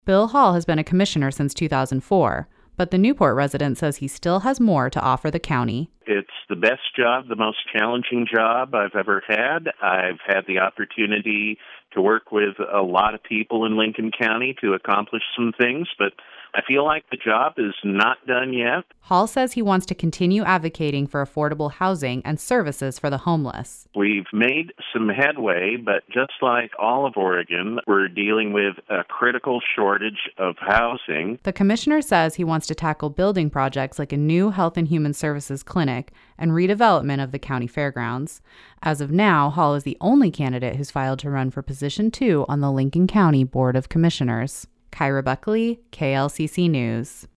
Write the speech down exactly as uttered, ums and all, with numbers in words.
Bill Hall has been a commissioner since two thousand four, but the Newport resident says he still has more to offer the county. It's the best job, the most challenging job I've ever had. I've had the opportunity to work with a lot of people in Lincoln County to accomplish some things, but I feel like the job is not done yet. Hall says he wants to continue advocating for affordable housing and services for the homeless. We've made some headway, but just like all of Oregon, we're dealing with a critical shortage of housing. The commissioner says he wants to tackle building projects like a new Health and Human Services clinic and redevelopment of the county fairgrounds. As of now, Hall is the only candidate who's filed to run for position two on the Lincoln County Board of Commissioners. Kyra Buckley, K L C C News.